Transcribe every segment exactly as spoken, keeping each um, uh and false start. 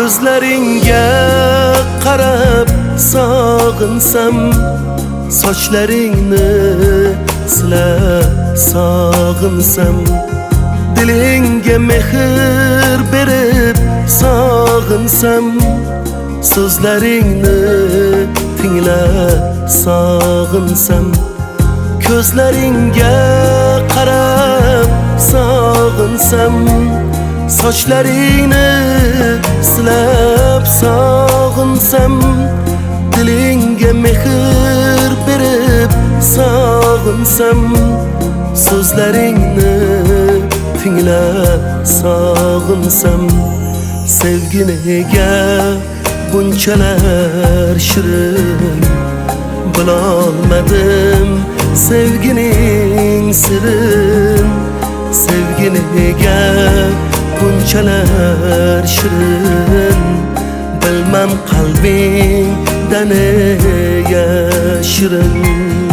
Ko'zlaringga qarab sog'insam, sochlaringni silab sog'insam, dilingga mehr berib sog'insam, so'zlaringni tinglab sog'insam, ko'zlaringga qarab sog'insam, sochlaringni silab sog'insam, dilingga mehr berib sog'insam, so'zlaringni tinglab sog'insam, sevginiga bunchalar shirin bilolmadim sevgining sirin. Sevginiga bunchalar shirin bilmam qalbingda ne yashirin.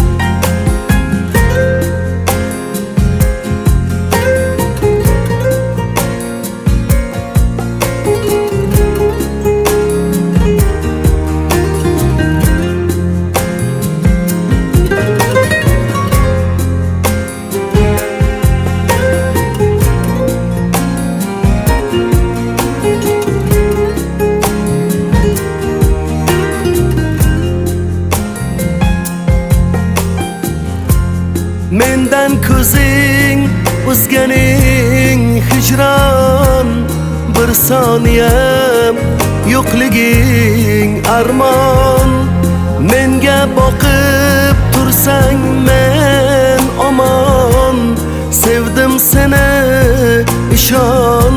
Mendan ko'zing uzganing hijron, bir soniyam yo'qliging armon. Menga boqib tursang men omon, sevdim seni ishon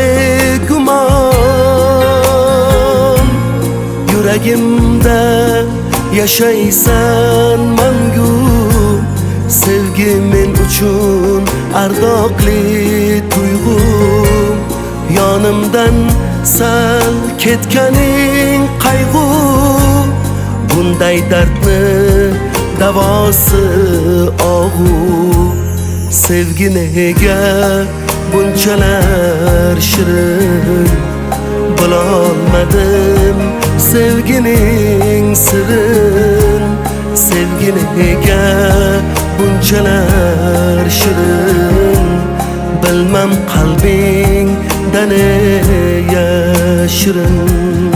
begumon. Yuragimda yashaysan mangu, sevgi men uchun ardoqli tuyg'um. Yonimdan sal ketganing qayg'u, bunday dardni davosi og'u. Sevgi nega bunchalar shirin bilolmadim sevgining sirin. Sevgi nega bunchalar shirin bilmam qalbingda ne yashirin.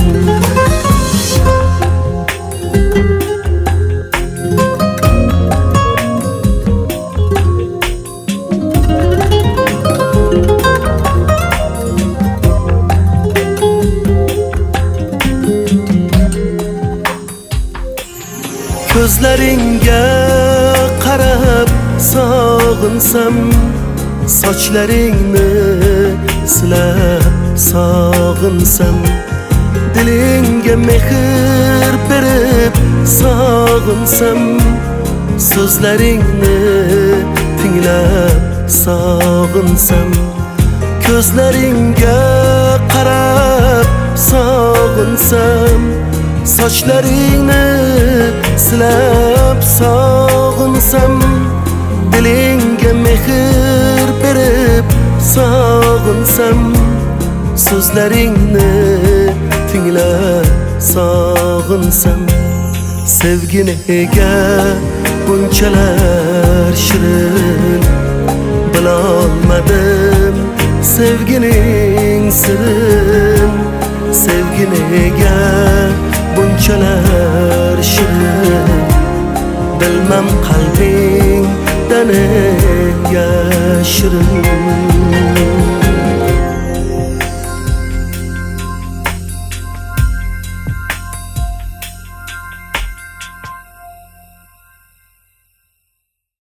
Ko'zlaringga qarab sog'insam, sochlaringni silab sog'insam, dilingga mehr berib sog'insam, so'zlaringni tinglab sog'insam, ko'zlaringga qarab sog'insam, sochlaringni silab sog'insam, dilingga mehr berib sog'insam, so'zlaringni tinglab sog'insam. Sevgi nega bunchalar shirin bilolmadim sevgining sirin. Sevgi nega bunchalar shirin bilmam qalbingda ne yashirin.